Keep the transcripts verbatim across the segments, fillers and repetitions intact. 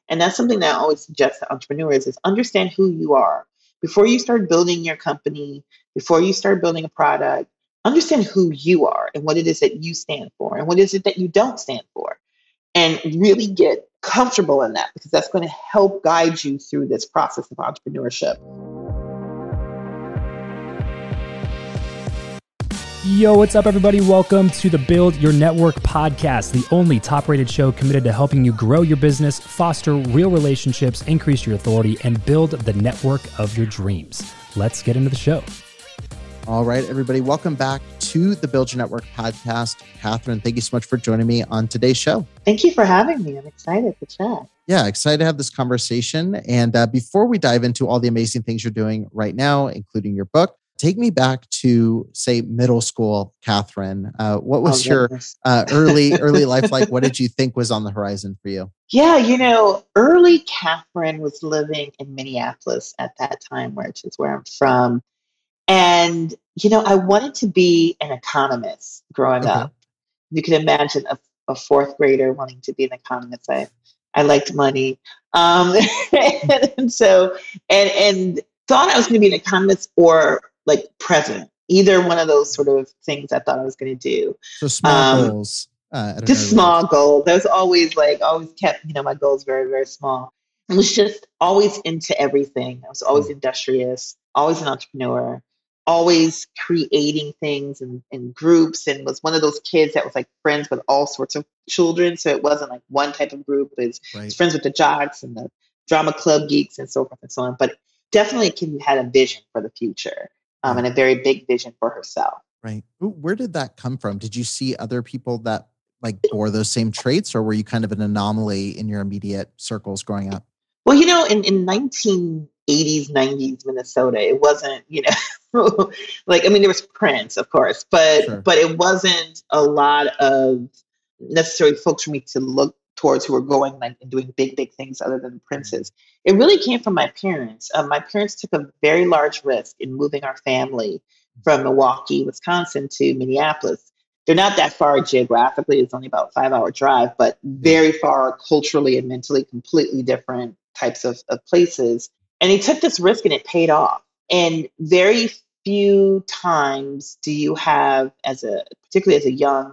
And that's something that I always suggest to entrepreneurs is understand who you are. Before you start building your company, before you start building a product, understand who you are and what it is that you stand for and what is it that you don't stand for. And really get comfortable in that because that's going to help guide you through this process of entrepreneurship. Yo, what's up, everybody? Welcome to the Build Your Network podcast, the only top-rated show committed to helping you grow your business, foster real relationships, increase your authority, and build the network of your dreams. Let's get into the show. All right, everybody. Welcome back to the Build Your Network podcast. Catherine, thank you so much for joining me on today's show. Thank you for having me. I'm excited to chat. Yeah, excited to have this conversation. And uh, before we dive into all the amazing things you're doing right now, including your book, take me back to, say, middle school, Catherine. Uh, what was oh, your uh, early early life like? What did you think was on the horizon for you? Yeah, you know, early Catherine was living in Minneapolis at that time, which is where I'm from. And, you know, I wanted to be an economist growing okay. up. You can imagine a, a fourth grader wanting to be an economist. I, I liked money. Um, and, and so, and, and thought I was going to be an economist or like president, either one of those sort of things I thought I was going to do. So small um, goals. Uh, just small ways. goals. I was always like, always kept, you know, my goals very, very small. I was just always into everything. I was always mm. industrious, always an entrepreneur, always creating things in, in groups, and was one of those kids that was like friends with all sorts of children. So it wasn't like one type of group. It was, right. it was friends with the jocks and the drama club geeks and so forth and so on. But definitely Kim had a vision for the future. Um, and a very big vision for herself. Right. Where did that come from? Did you see other people that like bore those same traits, or were you kind of an anomaly in your immediate circles growing up? Well, you know, in, in nineteen eighties, nineties Minnesota, it wasn't, you know, like, I mean, there was Prince, of course, but sure. but it wasn't a lot of necessarily folks for me to look towards who were going like and doing big, big things other than princes. It really came from my parents. Um, my parents took a very large risk in moving our family from Milwaukee, Wisconsin to Minneapolis. They're not that far geographically. It's only about a five hour drive, but very far culturally and mentally, completely different types of, of places. And they took this risk and it paid off. And very few times do you have, as a, particularly as a young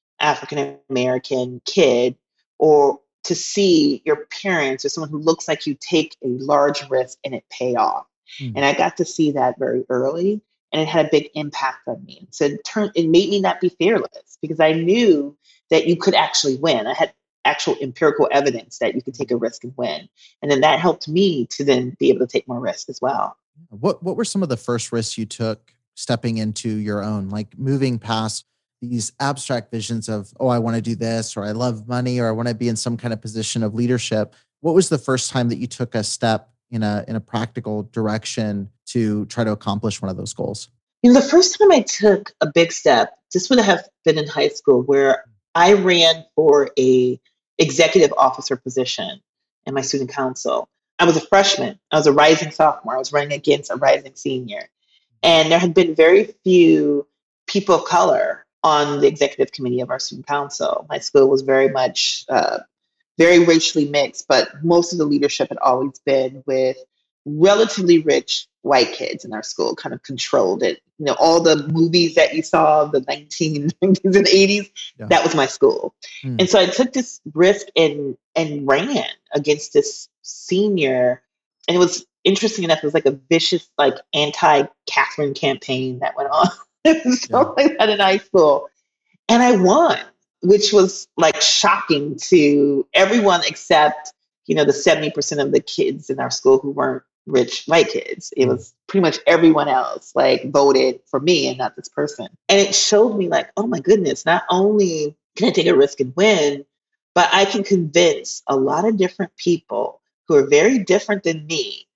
African-American kid, or to see your parents or someone who looks like you take a large risk and it pay off. Mm. And I got to see that very early, and it had a big impact on me. So it turned, it made me not be fearless because I knew that you could actually win. I had actual empirical evidence that you could take a risk and win. And then that helped me to then be able to take more risk as well. What What were some of the first risks you took stepping into your own, like moving past these abstract visions of, oh, I want to do this, or I love money, or I want to be in some kind of position of leadership? What was the first time that you took a step in a in a practical direction to try to accomplish one of those goals? You know, the first time I took a big step, this would have been in high school, where I ran for a executive officer position in my student council. I was a freshman. I was a rising sophomore. I was running against a rising senior. And there had been very few people of color on the executive committee of our student council. My school was very much, uh, very racially mixed, but most of the leadership had always been with relatively rich white kids in our school, kind of controlled it. You know, all the movies that you saw, the nineteen nineties and eighties, yeah. that was my school. Mm. And so I took this risk and and ran against this senior. And it was interesting enough, it was like a vicious, like anti-Catherine campaign that went on. Something yeah. like that in high school. And I won, which was like shocking to everyone except, you know, the seventy percent of the kids in our school who weren't rich white kids. It was pretty much everyone else like voted for me and not this person. And it showed me like, oh my goodness, not only can I take a risk and win, but I can convince a lot of different people who are very different than me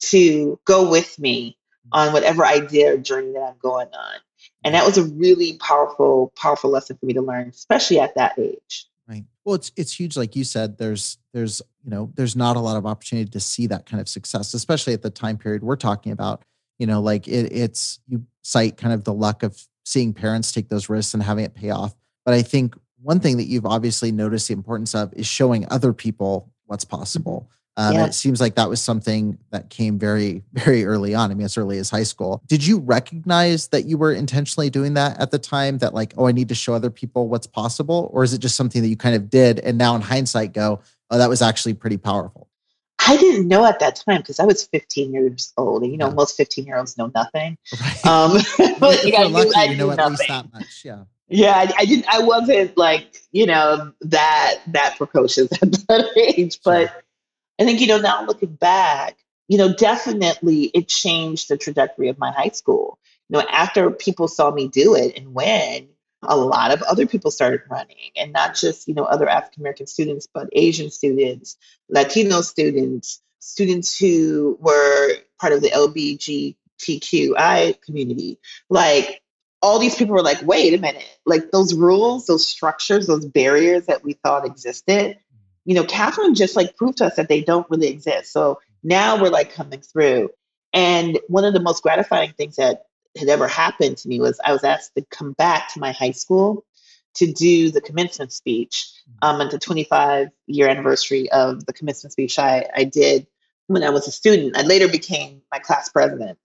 to go with me on whatever idea or journey that I'm going on. And that was a really powerful, powerful lesson for me to learn, especially at that age. Right. Well, it's it's huge. Like you said, there's there's you know there's not a lot of opportunity to see that kind of success, especially at the time period we're talking about. You know, like it, it's you cite kind of the luck of seeing parents take those risks and having it pay off. But I think one thing that you've obviously noticed the importance of is showing other people what's possible. Um, Yeah. and it seems like that was something that came very, very early on. I mean, as early as high school. Did you recognize that you were intentionally doing that at the time, that like, oh, I need to show other people what's possible? Or is it just something that you kind of did and now in hindsight go, oh, that was actually pretty powerful? I didn't know at that time because I was fifteen years old, and you know, Yeah. most fifteen year olds know nothing. Right. Um, like If I we're knew, lucky, I we knew know at least nothing. that much. Yeah. Yeah, I, I didn't. I wasn't like you know that that precocious at that age. Sure. But I think you know now looking back, you know, definitely it changed the trajectory of my high school. You know, after people saw me do it and win, a lot of other people started running, and not just you know other African American students, but Asian students, Latino students, students who were part of the L G B T Q I community. Like all these people were like, wait a minute, like those rules, those structures, those barriers that we thought existed, you know, Catherine just like proved to us that they don't really exist. So now we're like coming through. And one of the most gratifying things that had ever happened to me was I was asked to come back to my high school to do the commencement speech um, at the twenty-five year anniversary of the commencement speech I, I did when I was a student. I later became my class president.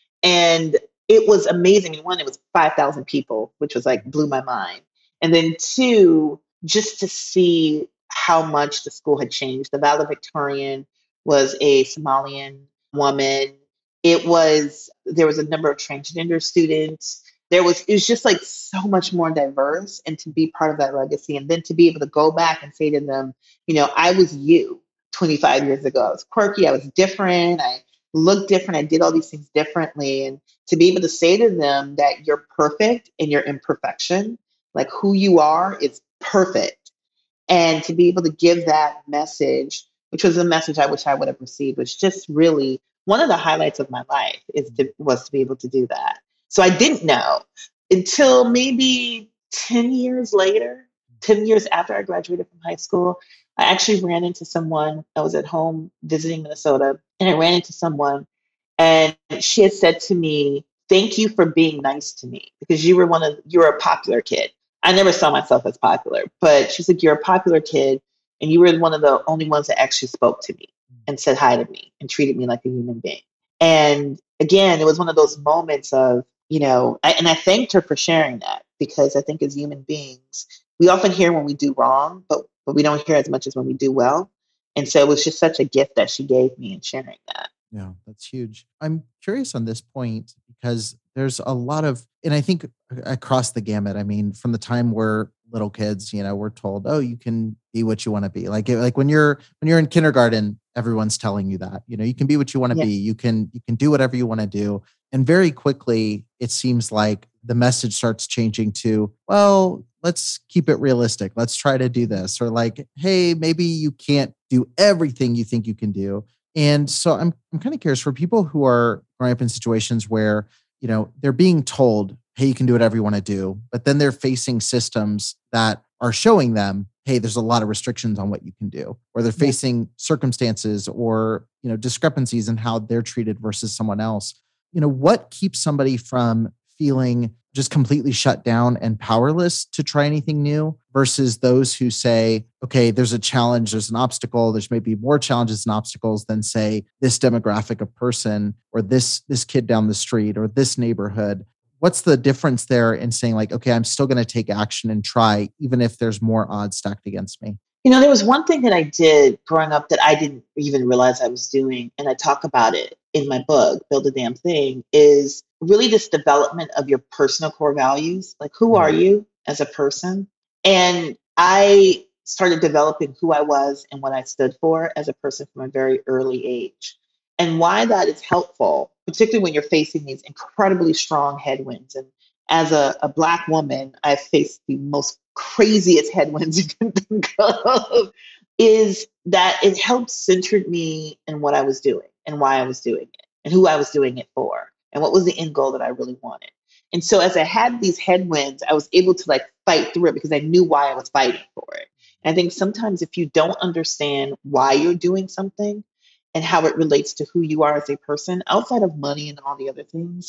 And it was amazing. One, it was five thousand people, which was like blew my mind. And then two, just to see how much the school had changed. The valedictorian was a Somalian woman. It was, there was a number of transgender students. There was, it was just like so much more diverse, and to be part of that legacy and then to be able to go back and say to them, you know, I was you twenty-five years ago. I was quirky. I was different. I looked different. I did all these things differently. And to be able to say to them that you're perfect in your imperfection, like who you are is perfect. And to be able to give that message, which was a message I wish I would have received, was just really one of the highlights of my life is to, was to be able to do that. So I didn't know until maybe ten years later, ten years after I graduated from high school, I actually ran into someone. I was at home visiting Minnesota, and I ran into someone, and she had said to me, "Thank you for being nice to me because you were one of you were a popular kid." I never saw myself as popular, but she's like, "You're a popular kid, and you were one of the only ones that actually spoke to me and said hi to me and treated me like a human being." And again, it was one of those moments of, you know, I, and I thanked her for sharing that, because I think as human beings, we often hear when we do wrong, but but we don't hear as much as when we do well. And so it was just such a gift that she gave me in sharing that. Yeah, that's huge. I'm curious on this point because there's a lot of, and I think across the gamut, I mean, from the time we're little kids, you know, we're told, oh, you can be what you want to be. Like, like when you're, when you're in kindergarten, everyone's telling you that, you know, you can be what you want to Yeah. be. You can, you can do whatever you want to do. And very quickly, it seems like the message starts changing to, well, let's keep it realistic. Let's try to do this. Or like, hey, maybe you can't do everything you think you can do. And so I'm I'm kind of curious for people who are growing up in situations where, you know, they're being told, hey, you can do whatever you want to do, but then they're facing systems that are showing them, hey, there's a lot of restrictions on what you can do, or they're facing circumstances or, you know, discrepancies in how they're treated versus someone else. You know, what keeps somebody from feeling just completely shut down and powerless to try anything new versus those who say, okay, there's a challenge, there's an obstacle, there's maybe more challenges and obstacles than say this demographic of person or this, this kid down the street or this neighborhood. What's the difference there in saying like, okay, I'm still going to take action and try, even if there's more odds stacked against me? You know, there was one thing that I did growing up that I didn't even realize I was doing, and I talk about it in my book, Build a Damn Thing, is really this development of your personal core values. Like, who are you as a person? And I started developing who I was and what I stood for as a person from a very early age. And why that is helpful, particularly when you're facing these incredibly strong headwinds. And as a, a Black woman, I've faced the most craziest headwinds you can think of, is that it helped center me in what I was doing and why I was doing it and who I was doing it for and what was the end goal that I really wanted. And so as I had these headwinds, I was able to like fight through it because I knew why I was fighting for it. And I think sometimes if you don't understand why you're doing something and how it relates to who you are as a person outside of money and all the other things,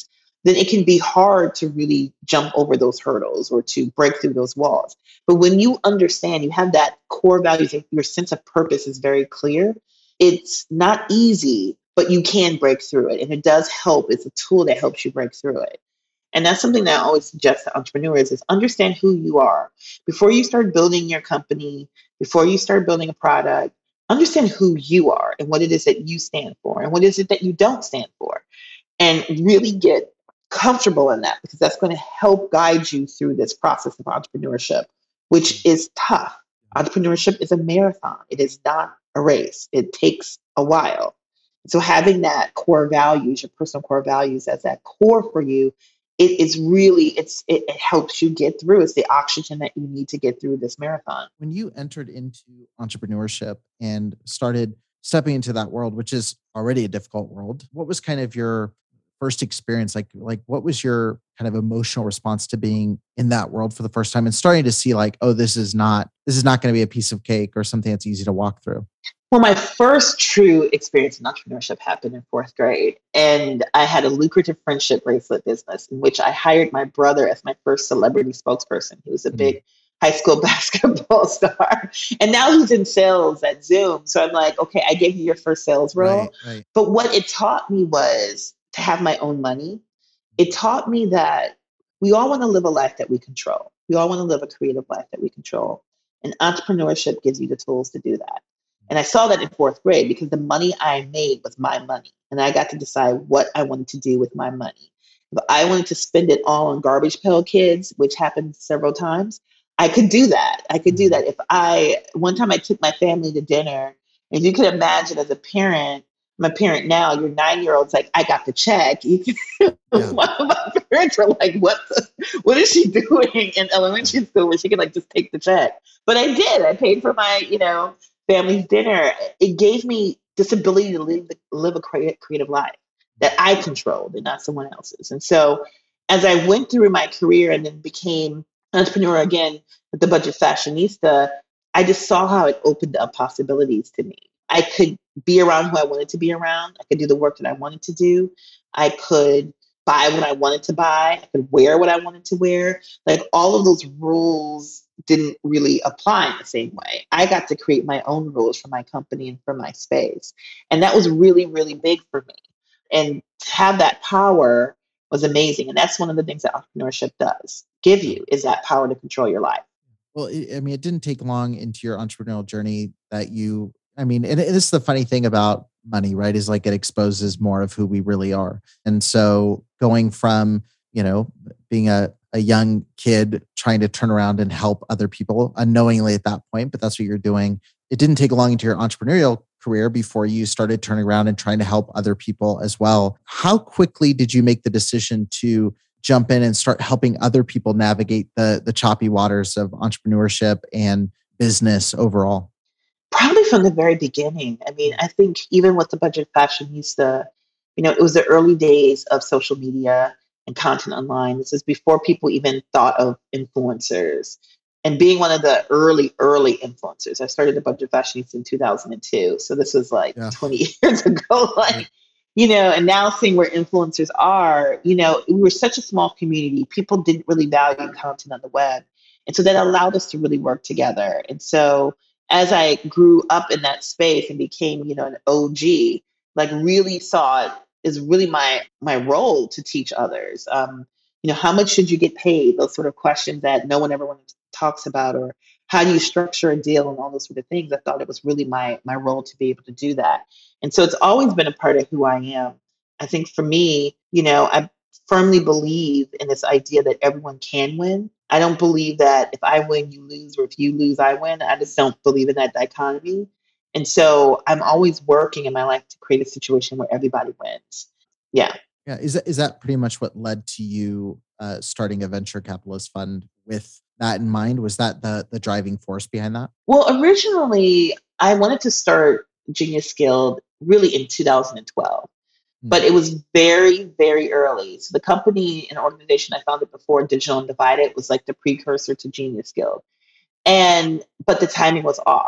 then it can be hard to really jump over those hurdles or to break through those walls. But when you understand, you have that core values, your sense of purpose is very clear. It's not easy, but you can break through it. And it does help. It's a tool that helps you break through it. And that's something that I always suggest to entrepreneurs is understand who you are. Before you start building your company, before you start building a product, understand who you are and what it is that you stand for and what is it that you don't stand for. And really get comfortable in that, because that's going to help guide you through this process of entrepreneurship, which is tough. Entrepreneurship is a marathon. It is not a race. It takes a while. So having that core values, your personal core values as that core for you, it is really, it's it, it helps you get through. It's the oxygen that you need to get through this marathon. When you entered into entrepreneurship and started stepping into that world, which is already a difficult world, what was kind of your first experience? Like, like what was your kind of emotional response to being in that world for the first time and starting to see like, oh, this is not, this is not going to be a piece of cake or something that's easy to walk through? Well, my first true experience in entrepreneurship happened in fourth grade. And I had a lucrative friendship bracelet business in which I hired my brother as my first celebrity spokesperson. He was a big high school basketball star. And now he's in sales at Zoom. So I'm like, okay, I gave you your first sales role. Right, right. But what it taught me was to have my own money. It taught me that we all want to live a life that we control. We all want to live a creative life that we control. And entrepreneurship gives you the tools to do that. And I saw that in fourth grade because the money I made was my money. And I got to decide what I wanted to do with my money. If I wanted to spend it all on Garbage Pail Kids, which happened several times, I could do that. I could do that. If I, one time I took my family to dinner, and you can imagine as a parent, I'm a parent now, your nine-year-old's like, I got the check. You can, yeah. my, my parents were like, what the, what is she doing in elementary school where she could like just take the check? But I did. I paid for my, you know, family's dinner. It gave me this ability to live, live a creative life that I controlled and not someone else's. And so as I went through my career and then became an entrepreneur again with the Budget Fashionista, I just saw how it opened up possibilities to me. I could be around who I wanted to be around. I could do the work that I wanted to do. I could buy what I wanted to buy. I could wear what I wanted to wear. Like all of those rules didn't really apply in the same way. I got to create my own rules for my company and for my space. And that was really, really big for me. And to have that power was amazing. And that's one of the things that entrepreneurship does give you, is that power to control your life. Well, I mean, it didn't take long into your entrepreneurial journey that you, I mean, and this is the funny thing about money, right? Is like it exposes more of who we really are. And so going from, you know, being a, a young kid trying to turn around and help other people unknowingly at that point, but that's what you're doing. It didn't take long into your entrepreneurial career before you started turning around and trying to help other people as well. How quickly did you make the decision to jump in and start helping other people navigate the, the choppy waters of entrepreneurship and business overall? Probably from the very beginning. I mean, I think even with the Budget Fashionista, you know, it was the early days of social media and content online. This is before people even thought of influencers. And being one of the early, early influencers, I started the Budget Fashionista in two thousand two. So this was like yeah. twenty years ago. Like, you know, and now seeing where influencers are, you know, we were such a small community. People didn't really value content on the web. And so that allowed us to really work together. And so as I grew up in that space and became, you know, an O G, like really saw it is really my my role to teach others. Um, you know, how much should you get paid? Those sort of questions that no one ever talks about, or how do you structure a deal and all those sort of things. I thought it was really my my role to be able to do that. And so it's always been a part of who I am. I think for me, you know, I firmly believe in this idea that everyone can win. I don't believe that if I win, you lose, or if you lose, I win. I just don't believe in that dichotomy. And so I'm always working in my life to create a situation where everybody wins. Yeah. Yeah. Is that, is that pretty much what led to you uh, starting a venture capitalist fund with that in mind? Was that the the driving force behind that? Well, originally, I wanted to start Genius Skilled really in two thousand twelve. But it was very, very early. So the company and organization I founded before, Digital Undivided, was like the precursor to Genius Skilled. And, but the timing was off.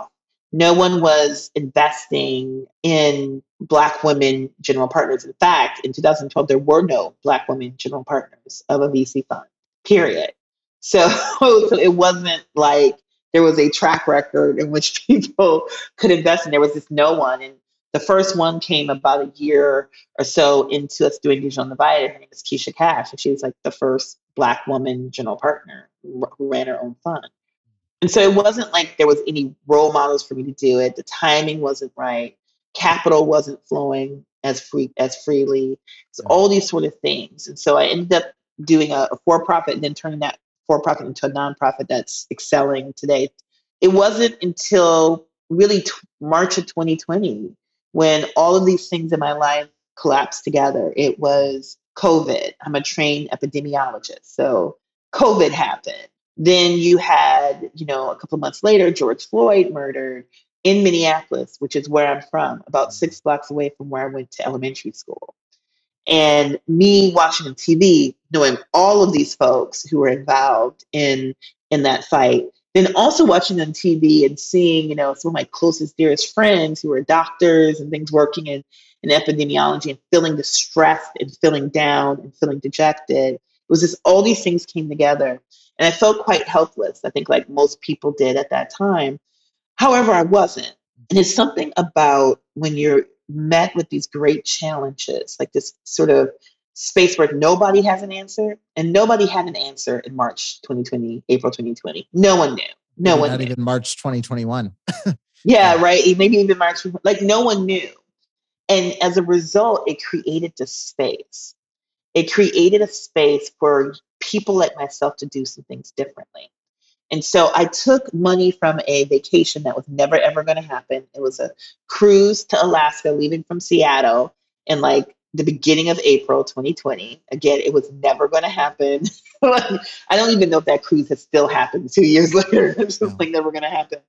No one was investing in Black women general partners. In fact, in two thousand twelve, there were no Black women general partners of a V C fund, period. So, so it wasn't like there was a track record in which people could invest in. There was just no one. And the first one came about a year or so into us doing Digital Undivided. Her name is Keisha Cash, and she was like the first Black woman general partner who ran her own fund. And so it wasn't like there was any role models for me to do it. The timing wasn't right. Capital wasn't flowing as free as freely. So all these sort of things. And so I ended up doing a, a for-profit and then turning that for-profit into a nonprofit that's excelling today. It wasn't until really t- March of twenty twenty when all of these things in my life collapsed together. It was COVID. I'm a trained epidemiologist. So COVID happened. Then you had, you know, a couple of months later, George Floyd murdered in Minneapolis, which is where I'm from, about six blocks away from where I went to elementary school. And me watching on T V, knowing all of these folks who were involved in, in that fight, then also watching on T V and seeing, you know, some of my closest, dearest friends who were doctors and things working in, in epidemiology and feeling distressed and feeling down and feeling dejected. It was just all these things came together. And I felt quite helpless, I think like most people did at that time. However, I wasn't. And it's something about when you're met with these great challenges, like this sort of space where nobody has an answer, and nobody had an answer in March twenty twenty, April twenty twenty. No one knew. No Maybe one not knew. even March twenty twenty-one. Yeah, right. Maybe even March. Like no one knew. And as a result, it created this space. It created a space for people like myself to do some things differently. And so I took money from a vacation that was never, ever going to happen. It was a cruise to Alaska, leaving from Seattle in like the beginning of April twenty twenty. Again, it was never going to happen. I don't even know if that cruise has still happened two years later. It's just like never going to happen.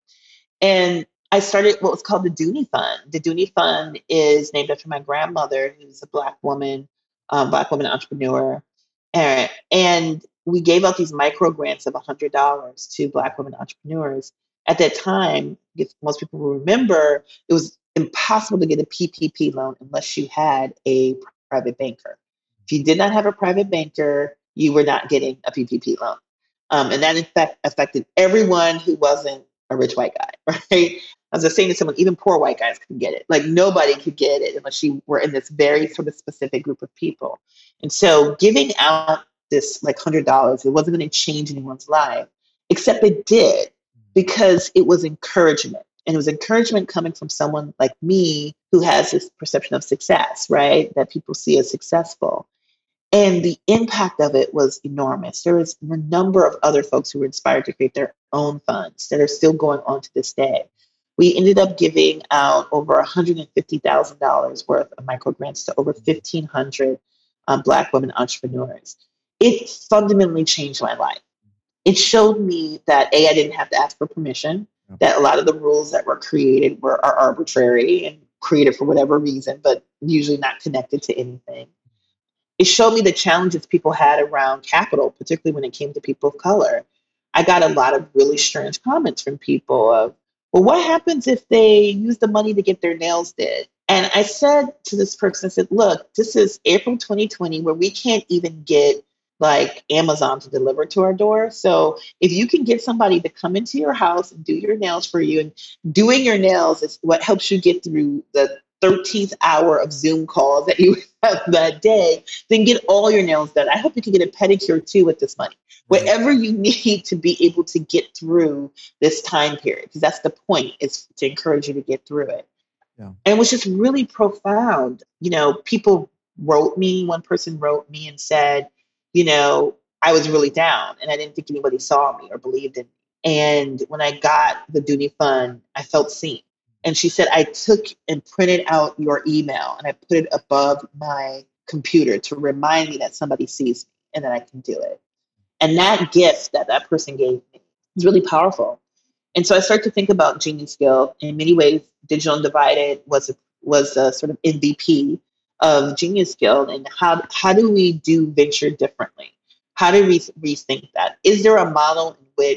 And I started what was called the Dooney Fund. The Dooney Fund is named after my grandmother, who was a Black woman, um, Black woman entrepreneur. And, and we gave out these micro grants of one hundred dollars to Black women entrepreneurs. At that time, if most people will remember, it was impossible to get a P P P loan unless you had a private banker. If you did not have a private banker, you were not getting a P P P loan. Um, and that in fact affected everyone who wasn't a rich white guy, right? I was just saying to someone, even poor white guys couldn't get it. Like nobody could get it unless you were in this very sort of specific group of people. And so giving out this like one hundred dollars, it wasn't going to change anyone's life, except it did because it was encouragement. And it was encouragement coming from someone like me who has this perception of success, right? That people see as successful. And the impact of it was enormous. There was a number of other folks who were inspired to create their own funds that are still going on to this day. We ended up giving out over one hundred fifty thousand dollars worth of micro grants to over fifteen hundred um, Black women entrepreneurs. It fundamentally changed my life. It showed me that A, I didn't have to ask for permission, that a lot of the rules that were created were are arbitrary and created for whatever reason, but usually not connected to anything. It showed me the challenges people had around capital, particularly when it came to people of color. I got a lot of really strange comments from people of, well, what happens if they use the money to get their nails did? And I said to this person, I said, look, this is April twenty twenty where we can't even get like Amazon to deliver to our door. So if you can get somebody to come into your house and do your nails for you, and doing your nails is what helps you get through the thirteenth hour of Zoom calls that you have that day, then get all your nails done. I hope you can get a pedicure too with this money. Whatever you need to be able to get through this time period, because that's the point, is to encourage you to get through it. Yeah. And it was just really profound. You know, people wrote me, one person wrote me and said, you know, I was really down and I didn't think anybody saw me or believed in me. And when I got the Dooney Fund, I felt seen. And she said, I took and printed out your email and I put it above my computer to remind me that somebody sees me and that I can do it. And that gift that that person gave me is really powerful. And so I started to think about Genius Guild. In many ways, Digital Undivided was a, was a sort of M V P of Genius Guild. And how, how do we do venture differently? How do we rethink that? Is there a model in which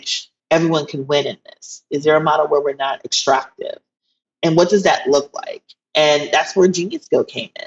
everyone can win in this? Is there a model where we're not extractive? And what does that look like? And that's where Genius Go came in.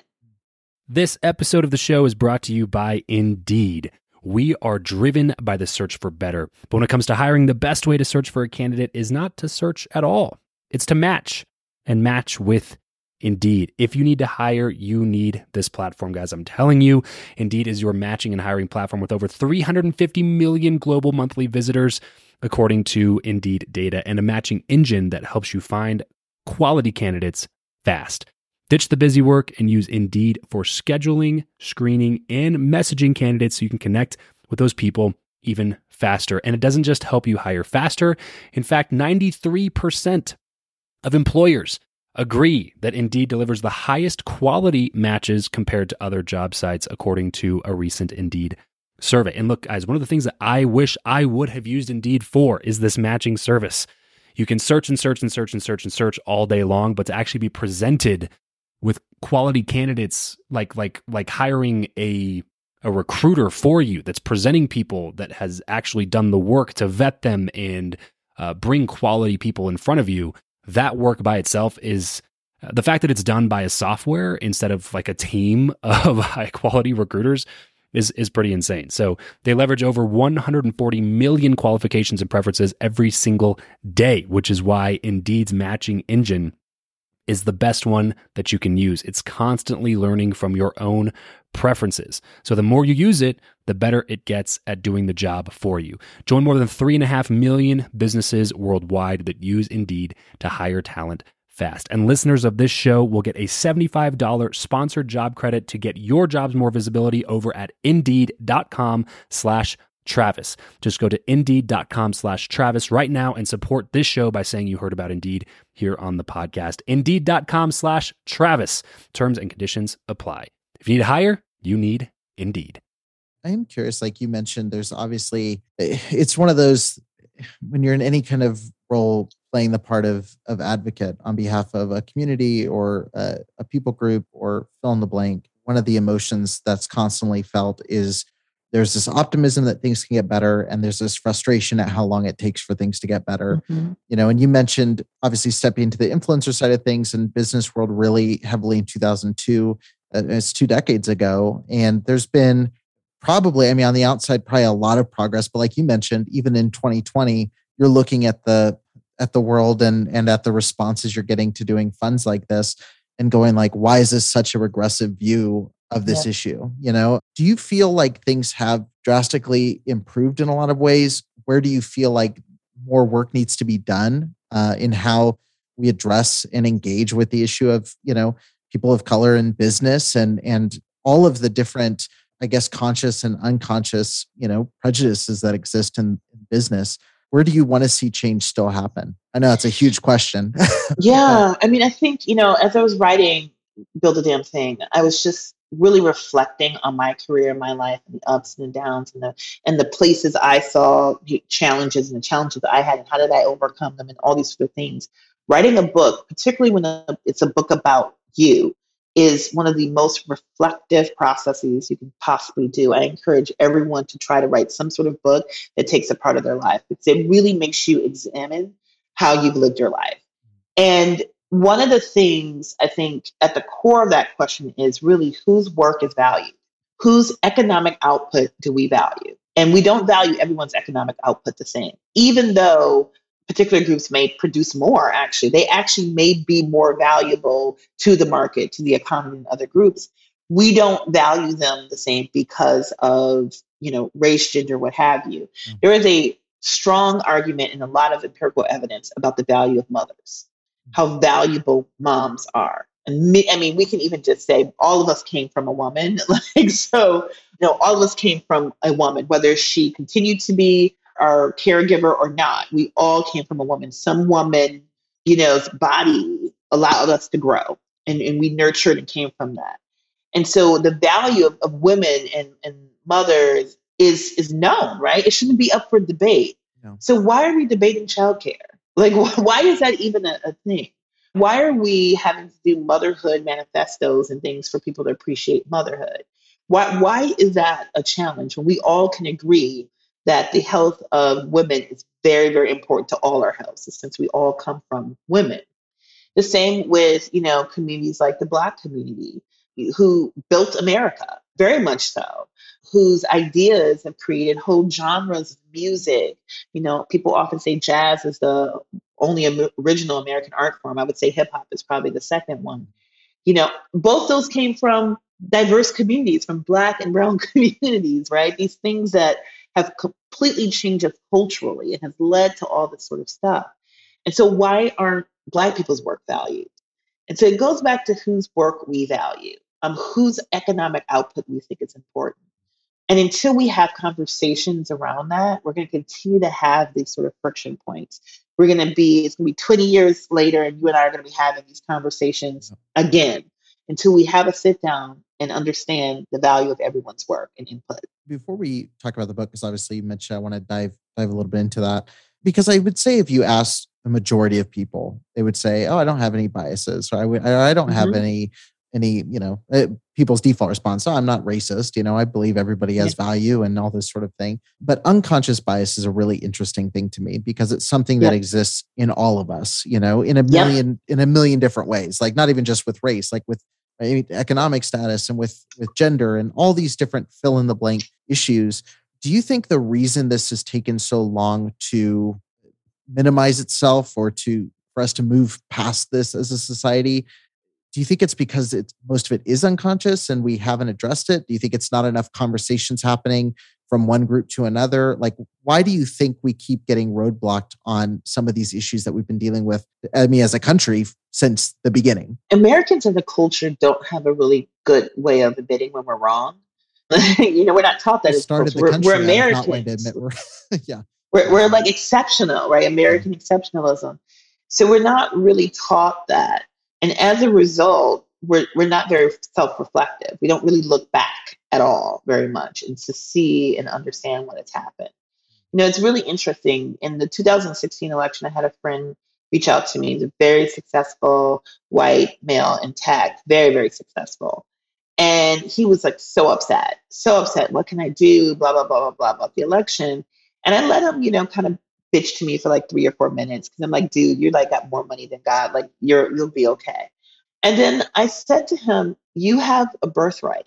This episode of the show is brought to you by Indeed. We are driven by the search for better. But when it comes to hiring, the best way to search for a candidate is not to search at all. It's to match and match with Indeed. If you need to hire, you need this platform, guys. I'm telling you, Indeed is your matching and hiring platform with over three hundred fifty million global monthly visitors, according to Indeed data, and a matching engine that helps you find quality candidates fast. Ditch the busy work and use Indeed for scheduling, screening, and messaging candidates so you can connect with those people even faster. And it doesn't just help you hire faster. In fact, ninety-three percent of employers agree that Indeed delivers the highest quality matches compared to other job sites, according to a recent Indeed survey. And look, guys, one of the things that I wish I would have used Indeed for is this matching service. You can search and search and search and search and search all day long, but to actually be presented with quality candidates, like like like hiring a a recruiter for you that's presenting people that has actually done the work to vet them and uh, bring quality people in front of you, that work by itself is uh, the fact that it's done by a software instead of like a team of high quality recruiters is is pretty insane. So they leverage over one hundred forty million qualifications and preferences every single day, which is why Indeed's matching engine is the best one that you can use. It's constantly learning from your own preferences. So the more you use it, the better it gets at doing the job for you. Join more than three and a half million businesses worldwide that use Indeed to hire talent fast. And listeners of this show will get a seventy-five dollars sponsored job credit to get your jobs more visibility over at indeed.com slash Travis. Just go to indeed.com slash Travis right now and support this show by saying you heard about Indeed here on the podcast. Indeed.com slash Travis. Terms and conditions apply. If you need to hire, you need Indeed. I am curious, like you mentioned, there's obviously, it's one of those, when you're in any kind of role playing the part of, of advocate on behalf of a community or a, a people group or fill in the blank, one of the emotions that's constantly felt is there's this optimism that things can get better, and there's this frustration at how long it takes for things to get better. Mm-hmm. You know, and you mentioned obviously stepping into the influencer side of things in business world really heavily in two thousand two. Uh, it's two decades ago, and there's been probably, I mean, on the outside, probably a lot of progress. But like you mentioned, even in twenty twenty, you're looking at the at the world and and at the responses you're getting to doing funds like this, and going like, why is this such a regressive view of this yeah. issue? You know, do you feel like things have drastically improved in a lot of ways? Where do you feel like more work needs to be done uh, in how we address and engage with the issue of, you know, people of color in business and and all of the different, I guess, conscious and unconscious, you know, prejudices that exist in, in business? Where do you want to see change still happen? I know it's a huge question. Yeah. I mean, I think, you know, as I was writing Build a Damn Thing, I was just really reflecting on my career, my life, and the ups and the downs, and the and the places I saw challenges and the challenges I had, and how did I overcome them, and all these sort of things. Writing a book, particularly when it's a book about you, is one of the most reflective processes you can possibly do. I encourage everyone to try to write some sort of book that takes a part of their life, because it really makes you examine how you've lived your life. And one of the things I think at the core of that question is really whose work is valued, whose economic output do we value? And we don't value everyone's economic output the same, even though particular groups may produce more. Actually, they actually may be more valuable to the market, to the economy, than other groups. We don't value them the same because of, you know, race, gender, what have you. Mm-hmm. There is a strong argument and a lot of empirical evidence about the value of mothers, how valuable moms are. And me, I mean, we can even just say all of us came from a woman. Like, so, you know, all of us came from a woman, whether she continued to be our caregiver or not. We all came from a woman. Some woman, you know's body allowed us to grow, and, and we nurtured and came from that. And so the value of, of women and, and mothers is is known, right? It shouldn't be up for debate. No. So why are we debating childcare? Like, why is that even a, a thing? Why are we having to do motherhood manifestos and things for people to appreciate motherhood? Why, why is that a challenge when we all can agree that the health of women is very, very important to all our health, since we all come from women. The same with, you know, communities like the Black community, who built America, very much so, whose ideas have created whole genres of music. You know, people often say jazz is the only am- original American art form. I would say hip hop is probably the second one. You know, both those came from diverse communities, from Black and brown communities, right? These things that have completely changed us culturally and has led to all this sort of stuff. And so why aren't Black people's work valued? And so it goes back to whose work we value, um, whose economic output we think is important. And until we have conversations around that, we're going to continue to have these sort of friction points. We're going to be, it's going to be twenty years later, and you and I are going to be having these conversations again until we have a sit down and understand the value of everyone's work and input. Before we talk about the book, because obviously you mentioned I want to dive dive a little bit into that, because I would say if you asked the majority of people, they would say, "Oh, I don't have any biases," or "I would, I don't have mm-hmm. any." any, you know, uh, people's default response, oh, I'm not racist. You know, I believe everybody has yeah. value and all this sort of thing. But unconscious bias is a really interesting thing to me because it's something yeah. that exists in all of us, you know, in a million, yeah. in a million different ways, like not even just with race, like with economic status and with, with gender and all these different fill in the blank issues. Do you think the reason this has taken so long to minimize itself or to, for us to move past this as a society, do you think it's because it's, most of it is unconscious and we haven't addressed it? Do you think it's not enough conversations happening from one group to another? Like, why do you think we keep getting roadblocked on some of these issues that we've been dealing with, I mean, as a country since the beginning? Americans as a culture don't have a really good way of admitting when we're wrong. You know, we're not taught that. We started the we're, country we're Americans. Not wanting to admit we're, yeah. We're, we're like exceptional, right? American yeah. exceptionalism. So we're not really taught that. And as a result, we're we're not very self-reflective. We don't really look back at all very much and to see and understand what has happened. You know, it's really interesting. In the two thousand sixteen election, I had a friend reach out to me. He's a very successful white male in tech, very, very successful. And he was like so upset, so upset. What can I do? Blah, blah, blah, blah, blah, about the election. And I let him, you know, kind of bitch to me for like three or four minutes because I'm like, dude, you're like got more money than God. Like you're you'll be okay. And then I said to him, you have a birthright,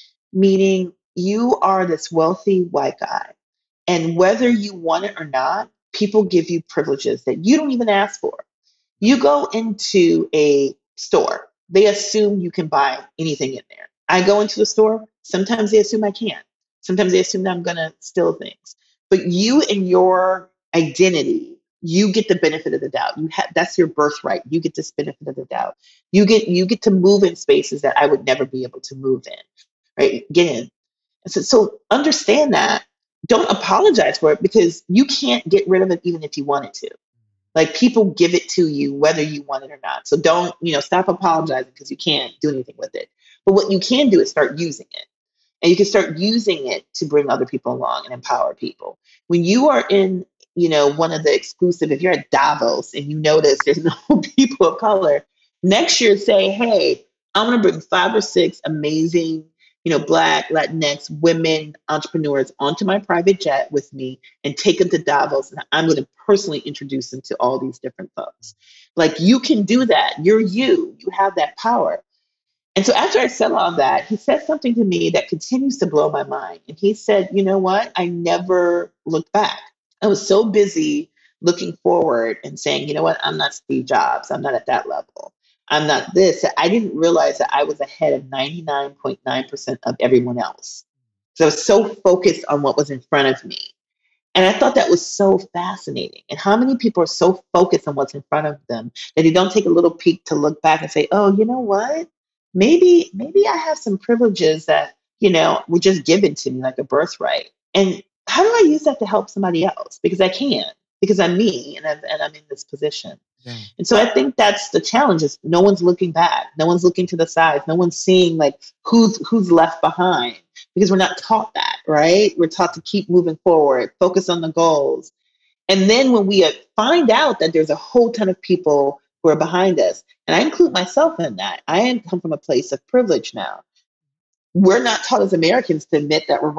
meaning you are this wealthy white guy. And whether you want it or not, people give you privileges that you don't even ask for. You go into a store, they assume you can buy anything in there. I go into a store, sometimes they assume I can't. Sometimes they assume that I'm gonna steal things. But you and your identity, you get the benefit of the doubt. You have that's your birthright. You get this benefit of the doubt. You get you get to move in spaces that I would never be able to move in. Right? Get in. And so, so understand that. Don't apologize for it because you can't get rid of it even if you wanted to. Like people give it to you whether you want it or not. So don't, you know, stop apologizing because you can't do anything with it. But what you can do is start using it. And you can start using it to bring other people along and empower people. When you are in, you know, one of the exclusive, if you're at Davos and you notice there's no people of color, next year say, hey, I'm going to bring five or six amazing, you know, Black, Latinx, women, entrepreneurs onto my private jet with me and take them to Davos. And I'm going to personally introduce them to all these different folks. Like you can do that. You're you. You have that power. And so after I said all that, he said something to me that continues to blow my mind. And he said, you know what? I never looked back. I was so busy looking forward and saying, you know what? I'm not Steve Jobs. I'm not at that level. I'm not this. I didn't realize that I was ahead of ninety-nine point nine percent of everyone else. So I was so focused on what was in front of me. And I thought that was so fascinating. And how many people are so focused on what's in front of them that they don't take a little peek to look back and say, oh, you know what? Maybe, maybe I have some privileges that, you know, were just given to me like a birthright. And how do I use that to help somebody else? Because I can, because I'm me and I'm, and I'm in this position. Yeah. And so I think that's the challenge is no one's looking back. No one's looking to the sides. No one's seeing like who's who's left behind because we're not taught that, right? We're taught to keep moving forward, focus on the goals. And then when we find out that there's a whole ton of people who are behind us, and I include myself in that, I come from a place of privilege now. We're not taught as Americans to admit that we're wrong.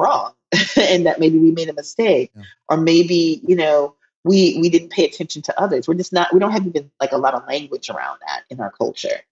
and that maybe we made a mistake, Yeah. or maybe, you know, we we didn't pay attention to others. We're just not, we don't have even like a lot of language around that in our culture.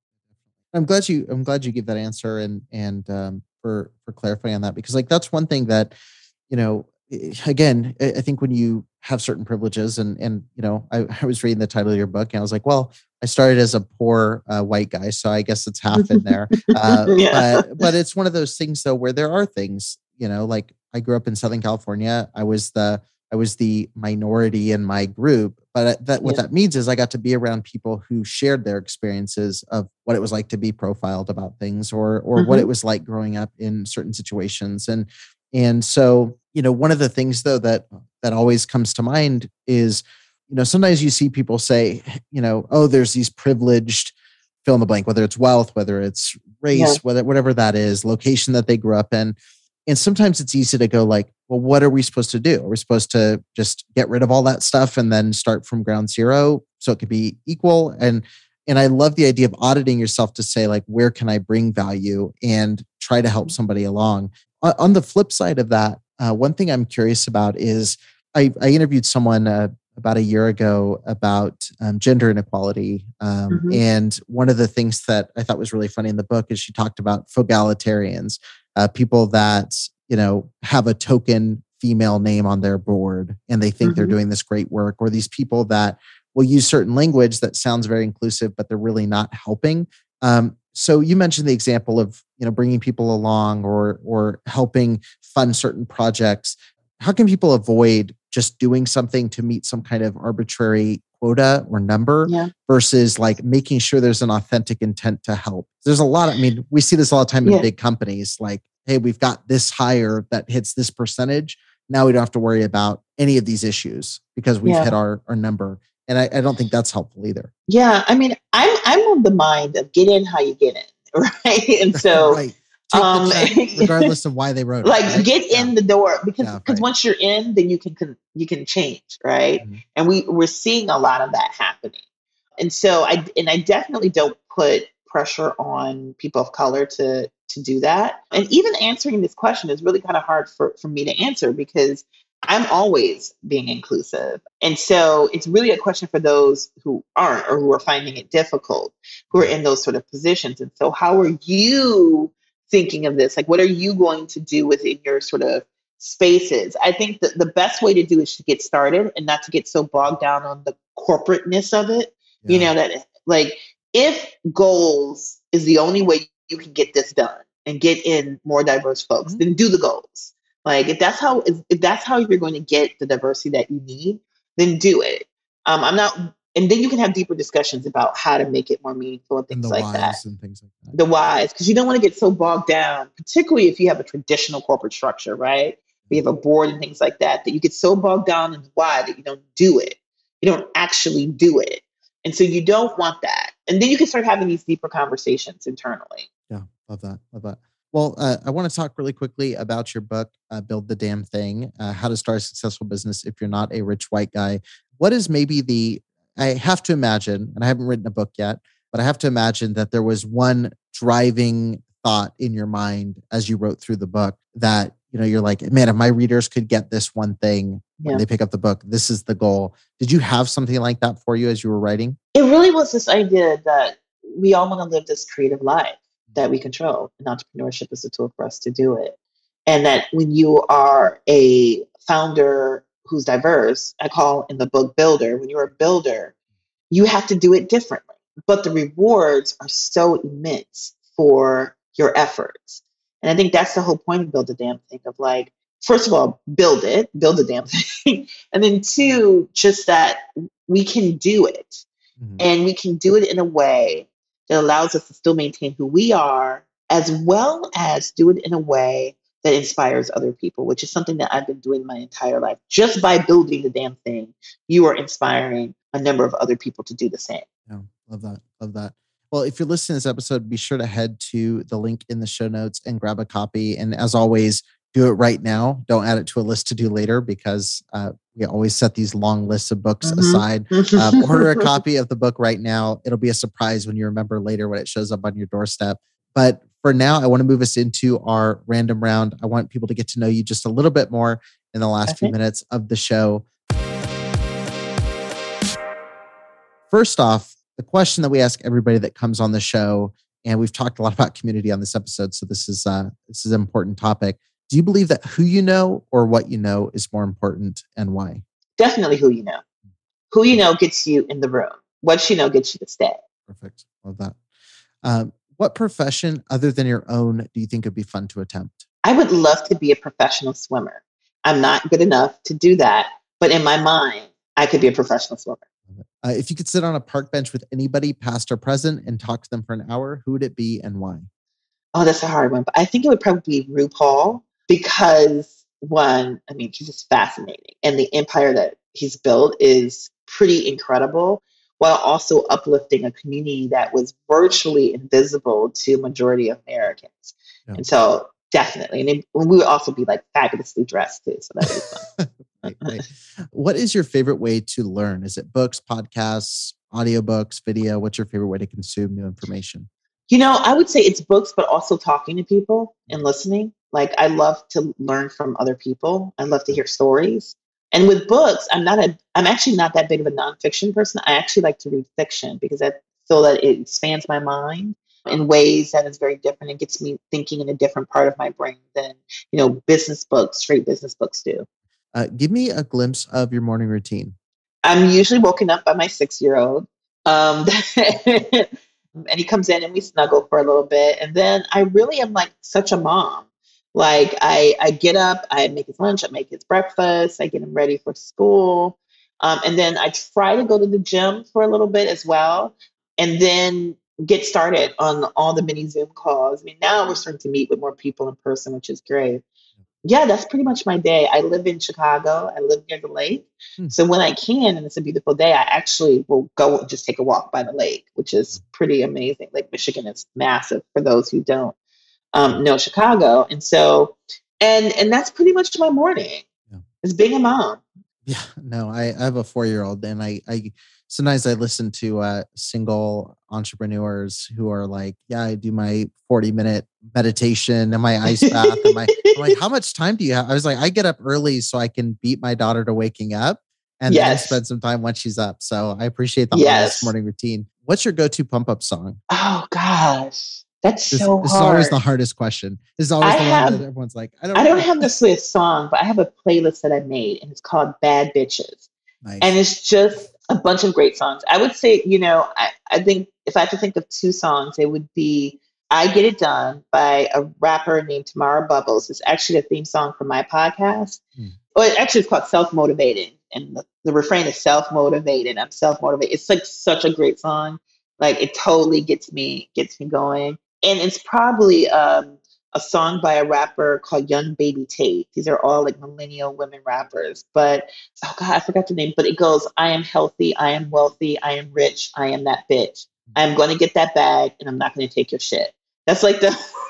I'm glad you I'm glad you gave that answer and and um, for for clarifying on that, because like that's one thing that, you know, i- again, I I think when you have certain privileges and and you know, I, I was reading the title of your book and I was like, well, I started as a poor uh, white guy, so I guess it's half in there. Uh, Yeah. but but it's one of those things though where there are things, you know, like I grew up in Southern California. I was the I was the minority in my group, but that what Yeah. that means is I got to be around people who shared their experiences of what it was like to be profiled about things, or or what Hmm. it was like growing up in certain situations. And and so, you know, one of the things though that that always comes to mind is, you know, sometimes you see people say, you know, oh, there's these privileged fill in the blank, whether it's wealth, whether it's Yeah. race, whether whatever that is, location that they grew up in. And sometimes it's easy to go like, well, what are we supposed to do? Are we supposed to just get rid of all that stuff and then start from ground zero so it could be equal? And and I love the idea of auditing yourself to say like, where can I bring value and try to help somebody along? On on the flip side of that, uh, one thing I'm curious about is I, I interviewed someone uh, about a year ago about um, gender inequality. Um, Hmm. and one of the things that I thought was really funny in the book is she talked about fogalitarians, uh, people that, you know, have a token female name on their board and they think they're Hmm. doing this great work, or these people that will use certain language that sounds very inclusive, but they're really not helping. Um, so you mentioned the example of, you know, bringing people along or or helping fund certain projects. How can people avoid just doing something to meet some kind of arbitrary quota or number Yeah. versus like making sure there's an authentic intent to help? There's a lot of, I mean, we see this all the time in Yeah. big companies like, hey, we've got this hire that hits this percentage. Now we don't have to worry about any of these issues because we've Yeah. hit our, our number. And I, I don't think that's helpful either. Yeah. I mean, I'm I'm of the mind of get in how you get in, right? And so, Right. Take the um, check regardless of why they wrote it, like right? get Yeah. in the door, because Yeah. because Right. once you're in, then you can, can you can change, right? Mhm. And we we're seeing a lot of that happening. And so I and I definitely don't put pressure on people of color to to do that. And even answering this question is really kind of hard for for me to answer because I'm always being inclusive. And so it's really a question for those who aren't or who are finding it difficult, who are Yeah. in those sort of positions. And so how are you thinking of this? Like, what are you going to do within your sort of spaces? I think that the best way to do is to get started and not to get so bogged down on the corporateness of it. You Yeah. know, that like if goals is the only way you can get this done and get in more diverse folks, Mhm. then do the goals. Like if that's how if, if that's how you're going to get the diversity that you need, then do it. Um, I'm not, and then you can have deeper discussions about how to make it more meaningful and And things the like that. whys and things like that. The whys, because you don't want to get so bogged down, particularly if you have a traditional corporate structure, right? We have a board and things like that, that you get so bogged down in the why that you don't do it. You don't actually do it. And so you don't want that. And then you can start having these deeper conversations internally. Yeah, love that. Love that. Well, uh, I want to talk really quickly about your book, uh, Build the Damn Thing, uh, How to Start a Successful Business If You're Not a Rich White Guy. What is maybe the, I have to imagine, and I haven't written a book yet, but I have to imagine that there was one driving thought in your mind as you wrote through the book that, you know, you're like, man, if my readers could get this one thing when Yeah. they pick up the book, this is the goal. Did you have something like that for you as you were writing? It really was this idea that we all want to live this creative life that we control, and entrepreneurship is a tool for us to do it. And that when you are a founder who's diverse, I call in the book builder, when you're a builder, you have to do it differently. But the rewards are so immense for your efforts. And I think that's the whole point of Build the Damn Thing, of like, first of all, build it, build the damn thing. And then two, just that we can do it. Mhm. And we can do it in a way that allows us to still maintain who we are, as well as do it in a way that inspires other people, which is something that I've been doing my entire life. Just by building the damn thing, you are inspiring a number of other people to do the same. Yeah, love that. Love that. Well, if you're listening to this episode, be sure to head to the link in the show notes and grab a copy. And as always, do it right now. Don't add it to a list to do later, because uh, we always set these long lists of books Mhm. aside. Um, order a copy of the book right now. It'll be a surprise when you remember later when it shows up on your doorstep. But for now, I want to move us into our random round. I want people to get to know you just a little bit more in the last Okay. few minutes of the show. First off, the question that we ask everybody that comes on the show, and we've talked a lot about community on this episode, so this is uh, this is an important topic. Do you believe that who you know or what you know is more important, and why? Definitely who you know. Who you know gets you in the room. What you know gets you to stay. Perfect. Love that. Um, what profession other than your own do you think would be fun to attempt? I would love to be a professional swimmer. I'm not good enough to do that, but in my mind, I could be a professional swimmer. Uh, if you could sit on a park bench with anybody, past or present, and talk to them for an hour, who would it be and why? Oh, that's a hard one. But I think it would probably be RuPaul because, one, I mean, he's just fascinating. And the empire that he's built is pretty incredible, while also uplifting a community that was virtually invisible to a majority of Americans. Yeah. And so definitely. And it, we would also be like fabulously dressed too. So that would be fun. Right, right. What is your favorite way to learn? Is it books, podcasts, audiobooks, video? What's your favorite way to consume new information? You know, I would say it's books, but also talking to people and listening. Like I love to learn from other people. I love to hear stories. And with books, I'm not a, I'm actually not that big of a nonfiction person. I actually like to read fiction because I feel that it expands my mind in ways that is very different and gets me thinking in a different part of my brain than, you know, business books, straight business books do. Uh, give me a glimpse of your morning routine. I'm usually woken up by my six-year-old. Um, and he comes in and we snuggle for a little bit. And then I really am like such a mom. Like I, I get up, I make his lunch, I make his breakfast, I get him ready for school. Um, and then I try to go to the gym for a little bit as well. And then get started on all the mini Zoom calls. I mean, now we're starting to meet with more people in person, which is great. Yeah, that's pretty much my day. I live in Chicago. I live near the lake. Hmm. So when I can, and it's a beautiful day, I actually will go and just take a walk by the lake, which is pretty amazing. Lake Michigan is massive for those who don't um, know Chicago. And so, and and that's pretty much my morning. Yeah. It's being a mom. Yeah, no, I, I have a four-year-old and I, I sometimes I listen to uh, single entrepreneurs who are like, yeah, I do my forty minute meditation and my ice bath. And my, I'm like, how much time do you have? I was like, I get up early so I can beat my daughter to waking up and yes. then spend some time when she's up. So I appreciate the yes. honest morning routine. What's your go-to pump up song? Oh gosh. That's this, so this hard. is always the hardest question. This is always I the have, one that everyone's like, I don't I know. don't have necessarily a song, but I have a playlist that I made and it's called Bad Bitches. Nice. And it's just a bunch of great songs. I would say, you know, I, I think if I had to think of two songs, it would be I Get It Done by a rapper named Tamara Bubbles. It's actually a theme song for my podcast. Hmm. Well, actually, it's called Self-Motivated. And the, the refrain is self-motivated. I'm self-motivated. It's like such a great song. Like it totally gets me, gets me going. And it's probably um, a song by a rapper called Young Baby Tate. These are all like millennial women rappers. But, oh God, I forgot the name. But it goes, I am healthy, I am wealthy, I am rich, I am that bitch. I'm going to get that bag and I'm not going to take your shit. That's like the,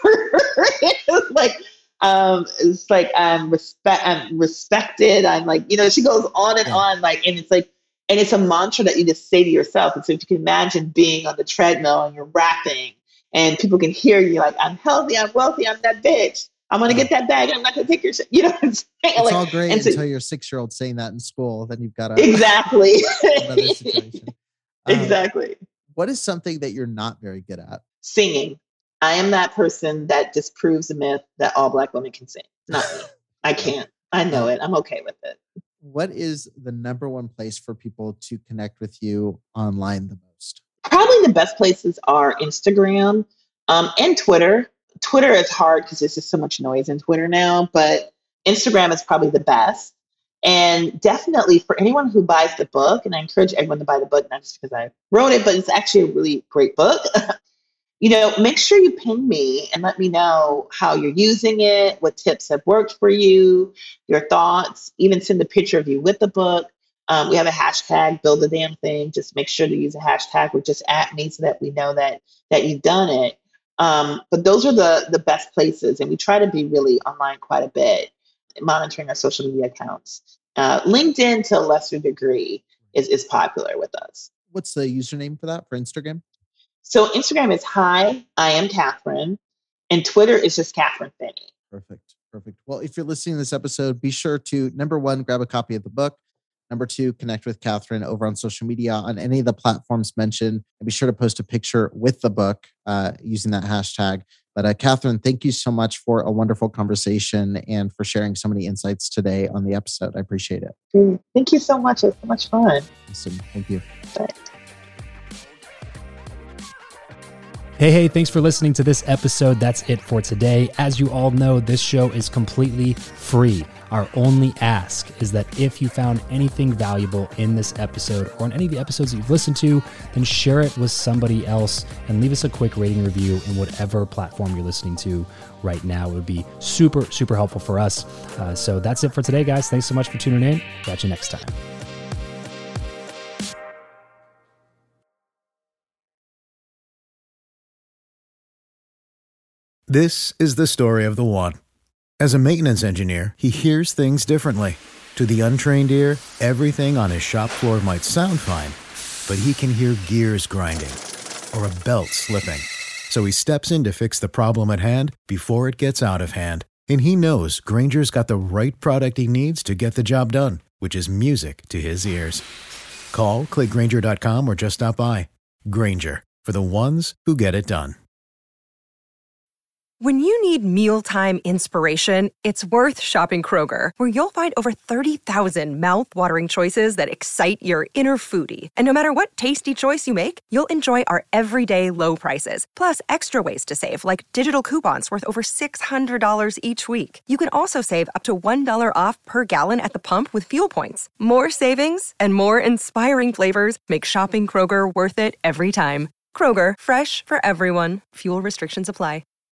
it's like, um, it's like I'm respect, I'm respected. I'm like, you know, she goes on and on like, and it's like, and it's a mantra that you just say to yourself. And so if you can imagine being on the treadmill and you're rapping, and people can hear you like, I'm healthy, I'm wealthy, I'm that bitch. I'm going to yeah. get that bag and I'm not going to take your shit. You know what I'm saying? It's like, all great so, until you're six-year-old saying that in school. Then you've got a, exactly. another situation. Exactly. Um, what is something that you're not very good at? Singing. I am that person that disproves the myth that all Black women can sing. Not me. I can't. I know it. I'm okay with it. What is the number one place for people to connect with you online the most? Probably the best places are Instagram um, and Twitter. Twitter is hard because there's just so much noise in Twitter now, but Instagram is probably the best. And definitely for anyone who buys the book, and I encourage everyone to buy the book, not just because I wrote it, but it's actually a really great book. You know, make sure you ping me and let me know how you're using it, what tips have worked for you, your thoughts, even send a picture of you with the book. Um, we have a hashtag, build the damn thing. Just make sure to use a hashtag or just at me so that we know that that you've done it. Um, but those are the the best places. And we try to be really online quite a bit, monitoring our social media accounts. Uh, LinkedIn to a lesser degree is, is popular with us. What's the username for that for Instagram? So Instagram is hi, I am Catherine, and Twitter is just Catherine Finney. Perfect. Perfect. Well, if you're listening to this episode, be sure to, number one, grab a copy of the book. Number two, connect with Catherine over on social media on any of the platforms mentioned. And be sure to post a picture with the book uh, using that hashtag. But uh, Catherine, thank you so much for a wonderful conversation and for sharing so many insights today on the episode. I appreciate it. Great. Thank you so much. It was so much fun. Awesome. Thank you. Bye. Hey, hey, thanks for listening to this episode. That's it for today. As you all know, this show is completely free. Our only ask is that if you found anything valuable in this episode or in any of the episodes that you've listened to, then share it with somebody else and leave us a quick rating review in whatever platform you're listening to right now. It would be super, super helpful for us. Uh, so that's it for today, guys. Thanks so much for tuning in. Catch you next time. This is the story of the one. As a maintenance engineer, he hears things differently. To the untrained ear, everything on his shop floor might sound fine, but he can hear gears grinding or a belt slipping. So he steps in to fix the problem at hand before it gets out of hand. And he knows Grainger's got the right product he needs to get the job done, which is music to his ears. Call, click Grainger dot com, or just stop by. Grainger, for the ones who get it done. When you need mealtime inspiration, it's worth shopping Kroger, where you'll find over thirty thousand mouth-watering choices that excite your inner foodie. And no matter what tasty choice you make, you'll enjoy our everyday low prices, plus extra ways to save, like digital coupons worth over six hundred dollars each week. You can also save up to one dollar off per gallon at the pump with fuel points. More savings and more inspiring flavors make shopping Kroger worth it every time. Kroger, fresh for everyone. Fuel restrictions apply.